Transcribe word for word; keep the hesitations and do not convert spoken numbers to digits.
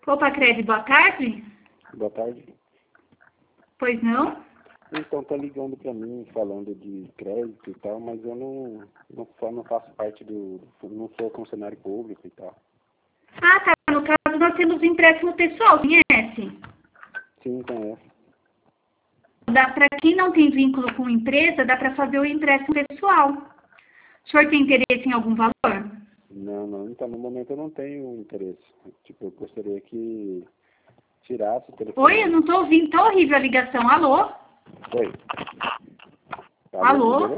Opa, Cred, boa tarde. Boa tarde. Pois não? Então, tá ligando para mim falando de crédito e tal, mas eu não, não, fa- não faço parte do... não sou funcionário público e tal. Ah, tá. No caso, nós temos empréstimo pessoal, conhece? Sim, conheço. Dá para quem não tem vínculo com empresa, dá para fazer o empréstimo pessoal. O senhor tem interesse em algum valor? Não, não. Então, no momento eu não tenho interesse. Tipo, eu gostaria que tirasse o telefone. Oi, eu não estou ouvindo. Tá horrível a ligação. Alô? Oi. Alô? Alô?